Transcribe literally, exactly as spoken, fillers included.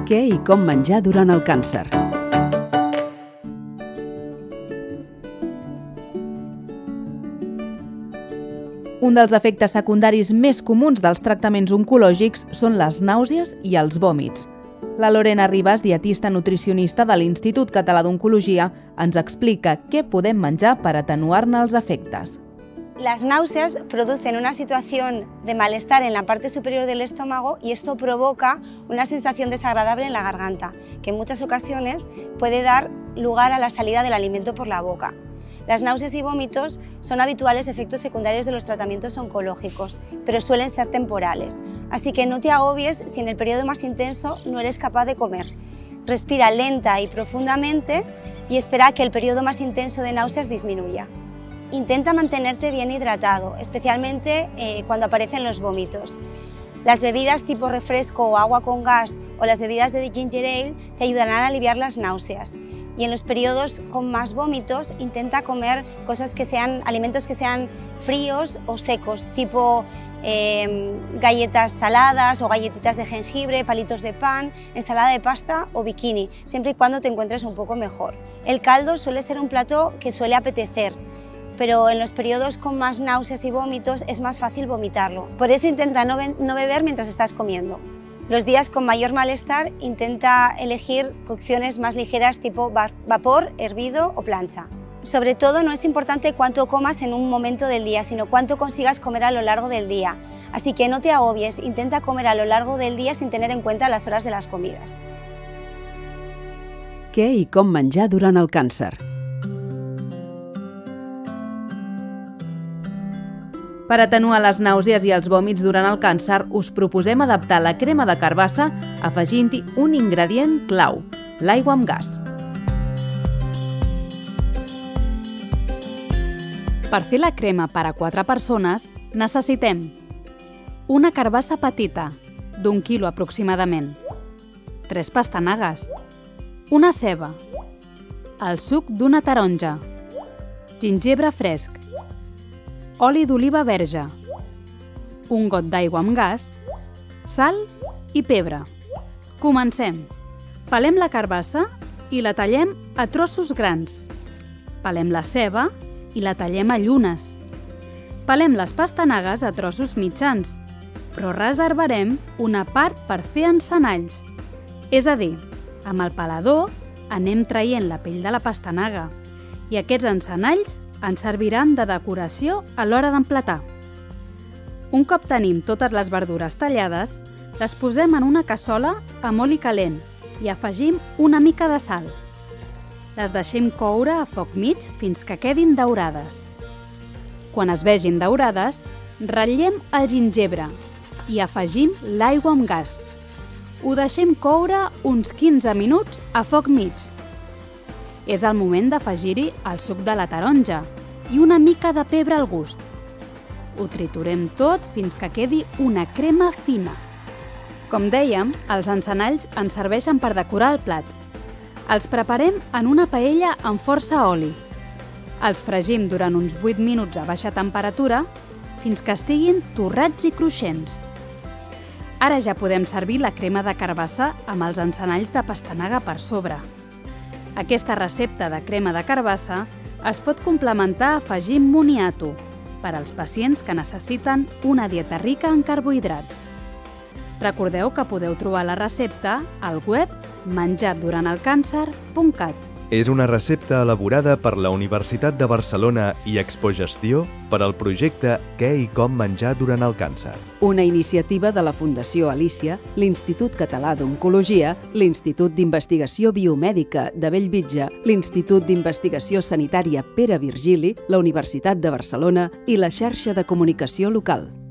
Què i com menjar durant el càncer. Un dels efectes secundaris més comuns dels tractaments oncològics són les nàusees i els vòmits. La Lorena Ribas, dietista nutricionista de l'Institut Català d'Oncologia, ens explica què podem menjar per atenuar-ne els efectes. Las náuseas producen una situación de malestar en la parte superior del estómago y esto provoca una sensación desagradable en la garganta, que en muchas ocasiones puede dar lugar a la salida del alimento por la boca. Las náuseas y vómitos son habituales efectos secundarios de los tratamientos oncológicos, pero suelen ser temporales. Así que no te agobies si en el periodo más intenso no eres capaz de comer. Respira lenta y profundamente y espera que el periodo más intenso de náuseas disminuya. Intenta mantenerte bien hidratado, especialmente eh, cuando aparecen los vómitos. Las bebidas tipo refresco o agua con gas o las bebidas de ginger ale te ayudarán a aliviar las náuseas. Y en los periodos con más vómitos, intenta comer cosas que sean, alimentos que sean fríos o secos, tipo eh, galletas saladas o galletitas de jengibre, palitos de pan, ensalada de pasta o bikini, siempre y cuando te encuentres un poco mejor. El caldo suele ser un plato que suele apetecer, pero en los periodos con más náuseas y vómitos es más fácil vomitarlo. Por eso intenta no, be- no beber mientras estás comiendo. Los días con mayor malestar intenta elegir cocciones más ligeras tipo vapor, hervido o plancha. Sobre todo no es importante cuánto comas en un momento del día, sino cuánto consigas comer a lo largo del día. Así que no te agobies, intenta comer a lo largo del día sin tener en cuenta las horas de las comidas. Què i com menjar durant el càncer. Per atenuar les nàusees i els vòmits durant el càncer, us proposem adaptar la crema de carbassa afegint-hi un ingredient clau, l'aigua amb gas. Per fer la crema per a quatre persones, necessitem una carbassa petita, d'un quilo aproximadament, tres pastanagues, una ceba, el suc d'una taronja, gingebre fresc, oli d'oliva verge, un got d'aigua amb gas, sal i pebre. Comencem. Pelem la carbassa i la tallem a trossos grans. Pelem la ceba i la tallem a llunes. Pelem les pastanagues a trossos mitjans, però reservarem una part per fer encenalls. És a dir, amb el pelador anem traient la pell de la pastanaga i aquests encenalls ens serviran de decoració a l'hora d'emplatar. Un cop tenim totes les verdures tallades, les posem en una cassola amb oli calent i afegim una mica de sal. Les deixem coure a foc mig fins que quedin daurades. Quan es vegin daurades, ratllem el gingebre i afegim l'aigua amb gas. Ho deixem coure uns quinze minuts a foc mig. És el moment d'afegir-hi el suc de la taronja i una mica de pebre al gust. Ho triturem tot fins que quedi una crema fina. Com dèiem, els encenalls ens serveixen per decorar el plat. Els preparem en una paella amb força oli. Els fregim durant uns vuit minuts a baixa temperatura fins que estiguin torrats i cruixents. Ara ja podem servir la crema de carbassa amb els encenalls de pastanaga per sobre. Aquesta recepta de crema de carbassa es pot complementar afegint moniato per als pacients que necessiten una dieta rica en carbohidrats. Recordeu que podeu trobar la recepta al web menjat durant el càncer punt cat. És una recepta elaborada per la Universitat de Barcelona i Expogestió per al projecte Què i com menjar durant el càncer. Una iniciativa de la Fundació Alícia, l'Institut Català d'Oncologia, l'Institut d'Investigació Biomèdica de Bellvitge, l'Institut d'Investigació Sanitària Pere Virgili, la Universitat de Barcelona i la xarxa de comunicació local.